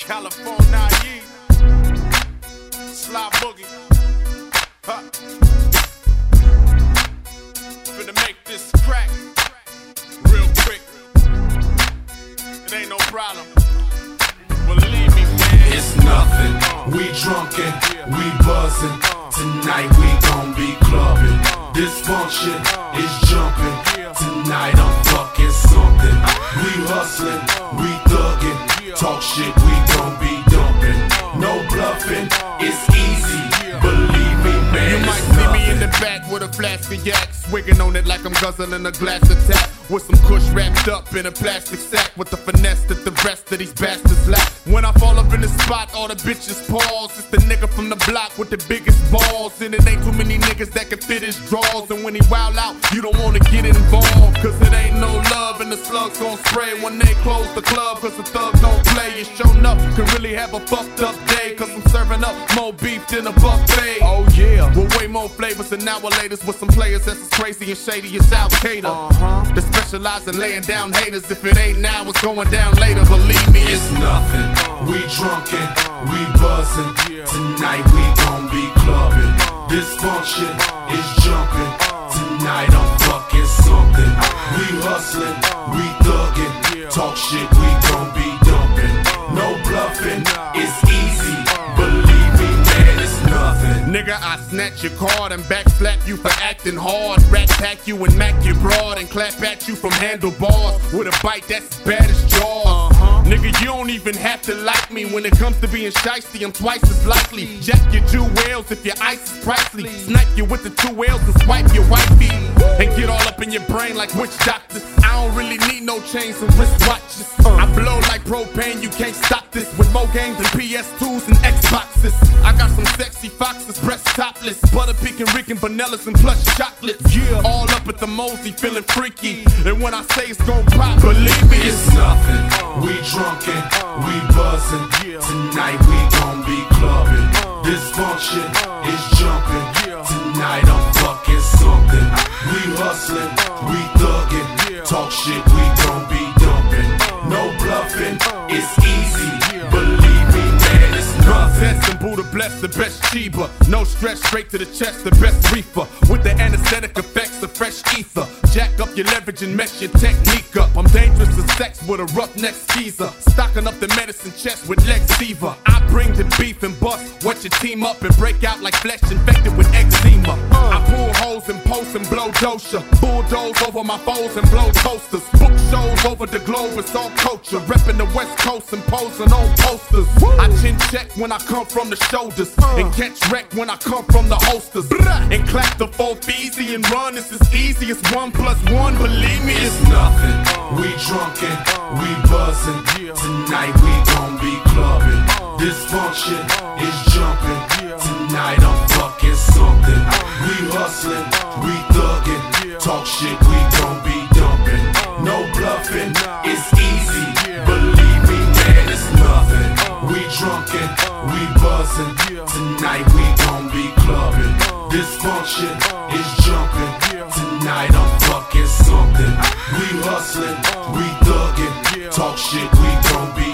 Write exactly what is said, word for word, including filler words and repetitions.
California, Sly Boogie. Huh. Finna make this crack real quick. It ain't no problem. Believe me, man. It's nothing. We drunken, we buzzing. Tonight we gon' be clubbing. Dysfunction is jumping. Tonight I'm fucking something. We hustling, we thugging. Talk shit, we gon' be dumping. No bluffing, it's easy. Believe me, man. You might see me in the back with a flask of yak, swigging on it like I'm guzzling a glass of tap, with some kush wrapped up in a plastic sack, with the finesse that the rest of these bastards lack. When I fall up in the spot, all the bitches pause. It's the nigga from the block with the biggest balls, and it ain't too many niggas that can fit his drawers. And when he wild out, you don't wanna get involved, cause it ain't no love, and the slugs gon' spray when they close the club, cause the thugs don't play. And showing up can really have a fucked up day, cause I'm serving up more beef than a buffet. Oh yeah, with way more flavors than nowadays, with some players that's as crazy and shady as Al Qaeda. Uh-huh. They specialize in laying down haters. If it ain't now, it's going down later. Believe me, it's nothing. We drunken, we buzzing. Tonight we gon' be clubbing. Dysfunction is jumping. Tonight I'm fucking something. We hustling, we thugging. Talk shit, we gon' be dumping. No bluffing, it's easy. Believe me, man, it's nothing. Nigga, I snatch your card and backslap you for acting hard. Rat pack you and mac you broad and clap at you from handlebars with a bite that's as bad as Jaws. Uh-huh. Nigga, you don't even have to like me. When it comes to being shiesty, I'm twice as likely. Jack your jewels if your ice is pricey. Snipe you with the two whales and swipe your wifey. And get all up in your brain like witch doctors. I don't really need no chains and wristwatches. I blow like propane, you can't stop this. With more games than P S twos and Xboxes. I got some sexy foxes, breast topless. Butter pecan, Rican, vanillas, and plush chocolates. Yeah, all up at the Mosey, feeling freaky. And when I say it's gon' pop, believe me, it's nothing. We drunken, we buzzing. Tonight we gon' be clubbing. Dysfunction is jumping. Tonight I'm fucking something. We hustling, we thugging. Talk shit, we gon' be dumping. No bluffing, it's easy. Believe me, man, it's nothing. And Buddha bless the best Chiba. No stress, straight to the chest, the best reefer. With the anesthetic effects of fresh ether. Jack up your leverage and mess your technique up. I'm dangerous as sex with a roughneck skeezer. Stocking up the medicine chest with Lexiva. I bring the beef and bust, watch your team up and break out like flesh infected with eczema. I pull holes and post and blow dosha. Bulldoze over my foes and blow toasters. Book shows over the globe, it's all culture. Reppin' the west coast and posing on posters. I chin check when I come from the shoulders, and catch wreck when I come from the holsters. And clap the fourth easy and run, it's as easy as one plus one, believe me, it's nothing. We drunken, we buzzing. Tonight we gon' be clubbing. Dysfunction is jumping. Tonight I'm fucking something. We hustling, we thugging. Talk shit, we gon' be dumping. No bluffing, it's easy. Believe me, man, it's nothing. We drunken, we buzzing. Tonight we gon' be clubbing. Dysfunction is jumping. Tonight I'm fucking something. We hustling, we thugging. Talk shit, we gon' be